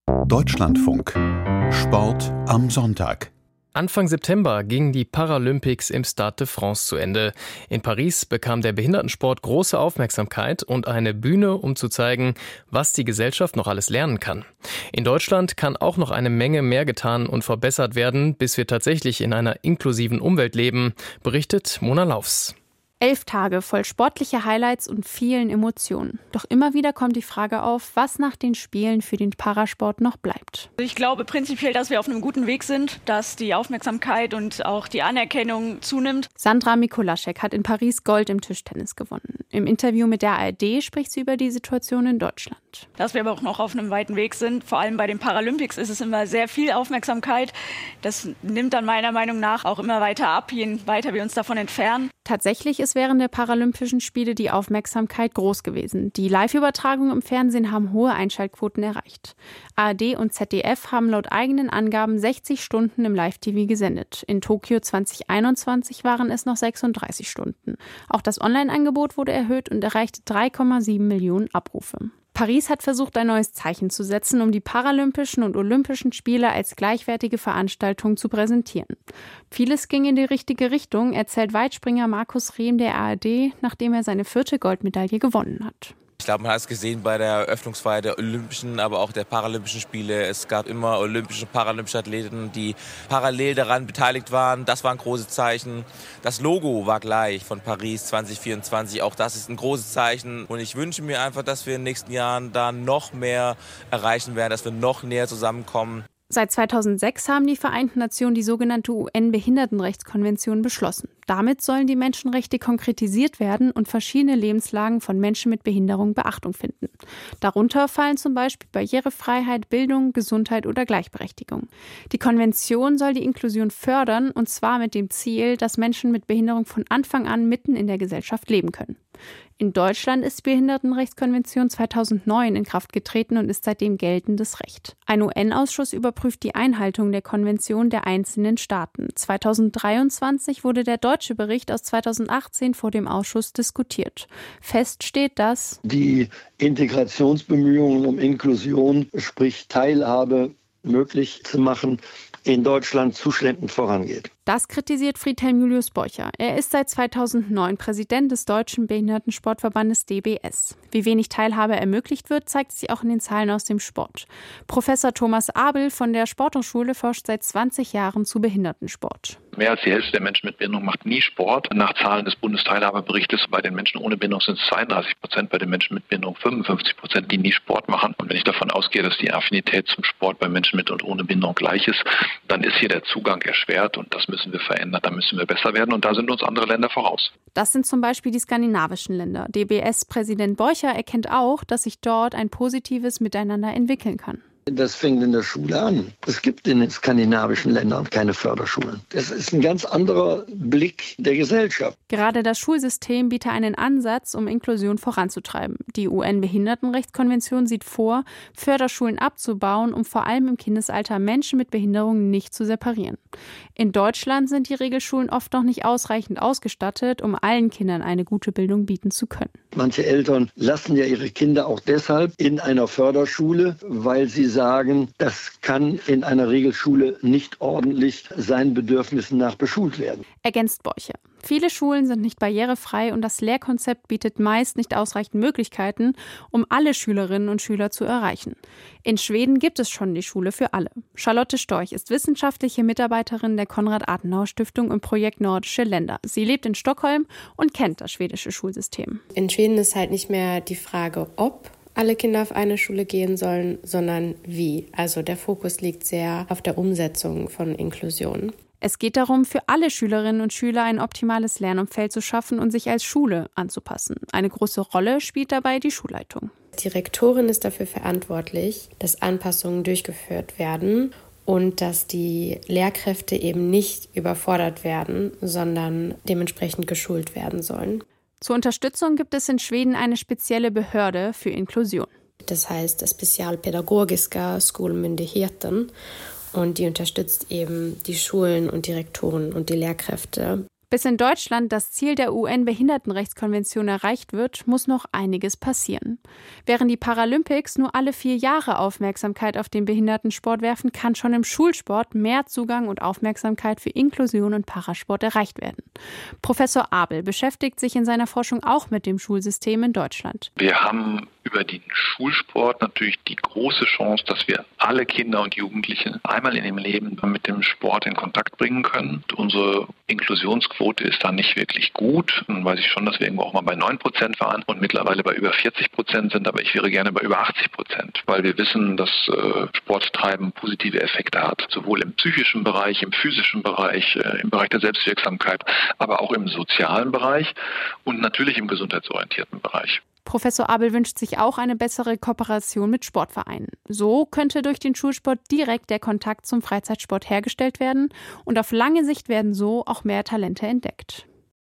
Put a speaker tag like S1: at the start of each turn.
S1: Deutschlandfunk. Sport am Sonntag.
S2: Anfang September gingen die Paralympics im Stade de France zu Ende. In Paris bekam der Behindertensport große Aufmerksamkeit und eine Bühne, um zu zeigen, was die Gesellschaft noch alles lernen kann. In Deutschland kann auch noch eine Menge mehr getan und verbessert werden, bis wir tatsächlich in einer inklusiven Umwelt leben, berichtet Mona Laufs.
S3: 11 Tage voll sportlicher Highlights und vielen Emotionen. Doch immer wieder kommt die Frage auf, was nach den Spielen für den Parasport noch bleibt.
S4: Ich glaube prinzipiell, dass wir auf einem guten Weg sind, dass die Aufmerksamkeit und auch die Anerkennung zunimmt.
S3: Sandra Mikolaschek hat in Paris Gold im Tischtennis gewonnen. Im Interview mit der ARD spricht sie über die Situation in Deutschland.
S4: Dass wir aber auch noch auf einem weiten Weg sind. Vor allem bei den Paralympics ist es immer sehr viel Aufmerksamkeit. Das nimmt dann meiner Meinung nach auch immer weiter ab, je weiter wir uns davon entfernen.
S3: Tatsächlich ist während der Paralympischen Spiele die Aufmerksamkeit groß gewesen. Die Live-Übertragungen im Fernsehen haben hohe Einschaltquoten erreicht. ARD und ZDF haben laut eigenen Angaben 60 Stunden im Live-TV gesendet. In Tokio 2021 waren es noch 36 Stunden. Auch das Online-Angebot wurde erhöht und erreichte 3,7 Millionen Abrufe. Paris hat versucht, ein neues Zeichen zu setzen, um die Paralympischen und Olympischen Spiele als gleichwertige Veranstaltung zu präsentieren. Vieles ging in die richtige Richtung, erzählt Weitspringer Markus Rehm der ARD, nachdem er seine 4. Goldmedaille gewonnen hat.
S5: Ich glaube, man hat es gesehen bei der Eröffnungsfeier der Olympischen, aber auch der Paralympischen Spiele. Es gab immer olympische und paralympische Athleten, die parallel daran beteiligt waren. Das war ein großes Zeichen. Das Logo war gleich von Paris 2024. Auch das ist ein großes Zeichen. Und ich wünsche mir einfach, dass wir in den nächsten Jahren da noch mehr erreichen werden, dass wir noch näher zusammenkommen.
S3: Seit 2006 haben die Vereinten Nationen die sogenannte UN-Behindertenrechtskonvention beschlossen. Damit sollen die Menschenrechte konkretisiert werden und verschiedene Lebenslagen von Menschen mit Behinderung Beachtung finden. Darunter fallen zum Beispiel Barrierefreiheit, Bildung, Gesundheit oder Gleichberechtigung. Die Konvention soll die Inklusion fördern, und zwar mit dem Ziel, dass Menschen mit Behinderung von Anfang an mitten in der Gesellschaft leben können. In Deutschland ist die Behindertenrechtskonvention 2009 in Kraft getreten und ist seitdem geltendes Recht. Ein UN-Ausschuss überprüft die Einhaltung der Konvention der einzelnen Staaten. 2023 wurde der deutsche Bericht aus 2018 vor dem Ausschuss diskutiert. Fest steht, dass
S6: die Integrationsbemühungen um Inklusion, sprich Teilhabe möglich zu machen, in Deutschland zuschleppend vorangeht.
S3: Das kritisiert Friedhelm Julius Borcher. Er ist seit 2009 Präsident des Deutschen Behindertensportverbandes DBS. Wie wenig Teilhabe ermöglicht wird, zeigt sich auch in den Zahlen aus dem Sport. Professor Thomas Abel von der Sporthochschule forscht seit 20 Jahren zu Behindertensport.
S7: Mehr als die Hälfte der Menschen mit Behinderung macht nie Sport. Nach Zahlen des Bundesteilhabeberichtes bei den Menschen ohne Behinderung sind es 32%, bei den Menschen mit Behinderung 55%, die nie Sport machen. Und wenn ich davon ausgehe, dass die Affinität zum Sport bei Menschen mit und ohne Behinderung gleich ist, dann ist hier der Zugang erschwert, und das müssen wir verändern, da müssen wir besser werden, und da sind uns andere Länder voraus.
S3: Das sind zum Beispiel die skandinavischen Länder. DBS-Präsident Borcher erkennt auch, dass sich dort ein positives Miteinander entwickeln kann.
S6: Das fängt in der Schule an. Es gibt in den skandinavischen Ländern keine Förderschulen. Das ist ein ganz anderer Blick der Gesellschaft.
S3: Gerade das Schulsystem bietet einen Ansatz, um Inklusion voranzutreiben. Die UN-Behindertenrechtskonvention sieht vor, Förderschulen abzubauen, um vor allem im Kindesalter Menschen mit Behinderungen nicht zu separieren. In Deutschland sind die Regelschulen oft noch nicht ausreichend ausgestattet, um allen Kindern eine gute Bildung bieten zu können.
S6: Manche Eltern lassen ja ihre Kinder auch deshalb in einer Förderschule, weil sie sagen, das kann in einer Regelschule nicht ordentlich seinen Bedürfnissen nach beschult werden.
S3: Ergänzt Borcher. Viele Schulen sind nicht barrierefrei und das Lehrkonzept bietet meist nicht ausreichend Möglichkeiten, um alle Schülerinnen und Schüler zu erreichen. In Schweden gibt es schon die Schule für alle. Charlotte Storch ist wissenschaftliche Mitarbeiterin der Konrad-Adenauer-Stiftung im Projekt Nordische Länder. Sie lebt in Stockholm und kennt das schwedische Schulsystem.
S8: In Schweden ist halt nicht mehr die Frage, ob alle Kinder auf eine Schule gehen sollen, sondern wie. Also der Fokus liegt sehr auf der Umsetzung von Inklusion.
S3: Es geht darum, für alle Schülerinnen und Schüler ein optimales Lernumfeld zu schaffen und sich als Schule anzupassen. Eine große Rolle spielt dabei die Schulleitung.
S8: Die Rektorin ist dafür verantwortlich, dass Anpassungen durchgeführt werden und dass die Lehrkräfte eben nicht überfordert werden, sondern dementsprechend geschult werden sollen.
S3: Zur Unterstützung gibt es in Schweden eine spezielle Behörde für Inklusion.
S8: Das heißt Specialpedagogiska Skolmyndigheten, und die unterstützt eben die Schulen und die Rektoren und die Lehrkräfte.
S3: Bis in Deutschland das Ziel der UN-Behindertenrechtskonvention erreicht wird, muss noch einiges passieren. Während die Paralympics nur alle 4 Jahre Aufmerksamkeit auf den Behindertensport werfen, kann schon im Schulsport mehr Zugang und Aufmerksamkeit für Inklusion und Parasport erreicht werden. Professor Abel beschäftigt sich in seiner Forschung auch mit dem Schulsystem in Deutschland.
S7: Wir haben über den Schulsport natürlich die große Chance, dass wir alle Kinder und Jugendlichen einmal in ihrem Leben mit dem Sport in Kontakt bringen können. Unsere Inklusionsquote ist da nicht wirklich gut. Dann weiß ich schon, dass wir irgendwo auch mal bei 9% waren und mittlerweile bei über 40% sind, aber ich wäre gerne bei über 80%, weil wir wissen, dass Sporttreiben positive Effekte hat, sowohl im psychischen Bereich, im physischen Bereich, im Bereich der Selbstwirksamkeit, aber auch im sozialen Bereich und natürlich im gesundheitsorientierten Bereich.
S3: Professor Abel wünscht sich auch eine bessere Kooperation mit Sportvereinen. So könnte durch den Schulsport direkt der Kontakt zum Freizeitsport hergestellt werden und auf lange Sicht werden so auch mehr Talente entdeckt.